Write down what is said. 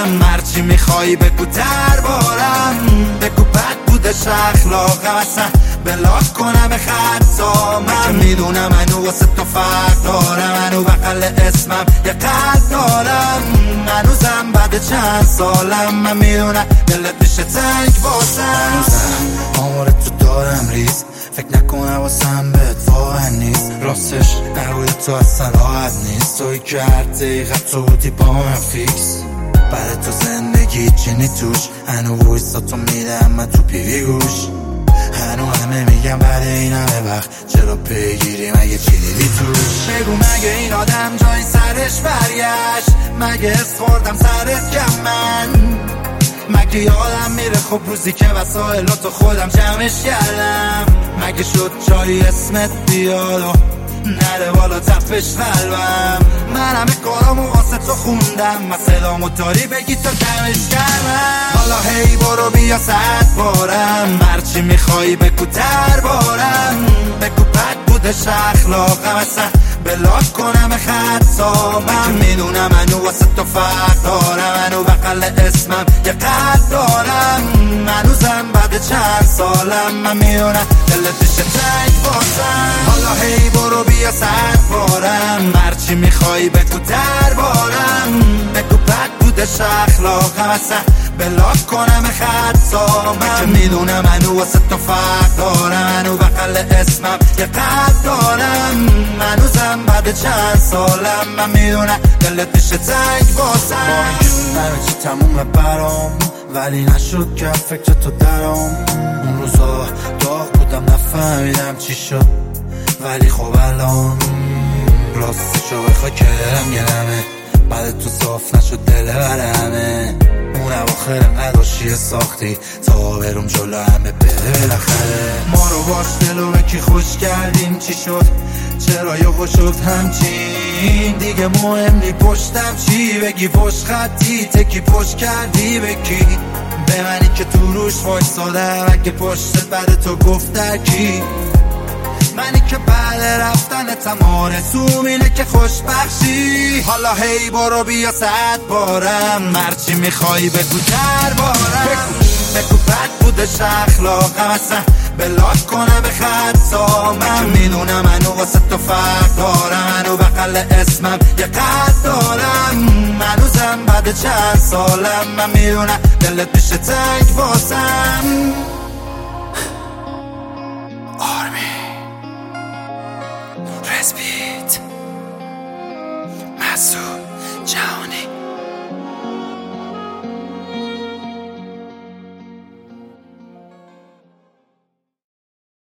بارم، هرچی میخوای بگو دربارم. بگو بد بودش اخلاقم، اصلا بلاک کنم خطامم. که میدونم منو واسه تو فرق دارم، منو بغل اسمم یه قلب دارم. هنوزم بعد چند سالم من میدونم دلت میشه تنگ واسم. آمار تو دارم ریز، فکر نکنم واسم بهت واقع نیست. راستش نروی تو اصلا راحت نیست، توی که هر دقیقه تو بودی با من فیکس. برای تو زندگی چینی توش، هنو ویستا تو میدم من تو پیوی گوش. هنو همه میگم بعد این همه وقت چرا پیگیری، مگه چی دیدی توش؟ بگو مگه این آدم جای سرش برگشت؟ مگه اس خوردم سرت کم من؟ مگه یادم میره خب روزی که وسایلاتو خودم جمعش کردم؟ مگه شد جایی اسمت بیاد و نره بالا تپش قلبم؟ من همه کارامو واسه تو خوندم، مسئلامو داری بگی تا کمش کردم. حالا هی برو بیا 100 بارم، هرچی میخوای بگو دربارم. بگو بد بودش اخلاقم، اصلا بلاک کنم خطامم. میدونم منو واسه تو فرق دارم، منو بغل اسمم یه قلب دارم. هنوزم بعد چند سالم من میدونم دلت میشه تنگ واسم. حالا هی برو بیا 100 بارم، هرچی میخوای بگو دربارم. بگو بد بودش اخلاقم، اصلا بلاک کنم خطامم. که میدونم منو واسه تو فرق دارم، منو بغل اسمم یه قلب دارم. هنوزم بعد چند سالم من میدونم دلت میشه تنگ واسم. همه چی تمومه برام، ولی نشد که فکر تو درام. اون روزا داغ بودم نفهمیدم چی شد، ولی خب الان راستشو بخوای که دلم گرمه. بعد تو صاف نشد دل برمه. اون اواخر نداشتی ساختی تا برم جلو همه بره بالاخره. ما رو باش دلو به کی خوش کردیم، چی شد چرا یهو شد همچین؟ دیگه مهم نی پشتم چی بگی، پشت خطی تکی پشت کردی بکی. به منی که تو روش وایسادم، اگه پشتت بعد تو گفت در کی؟ منی که بعد رفتنتم آرزوم اینه که خوشبخشی. حالا هی برو بیا 100 بارم، هرچی میخوای بگو دربارم. بگو بد بودش اخلاقم، اصلا بلاک کنم خطامم. میدونم منو واسه تو فرق دارم، منو بغل اسمم یه قلب دارم. هنوزم بعد چند سالم من میدونم دلت میشه تنگ واسم. رزبیت مسعود جهانی.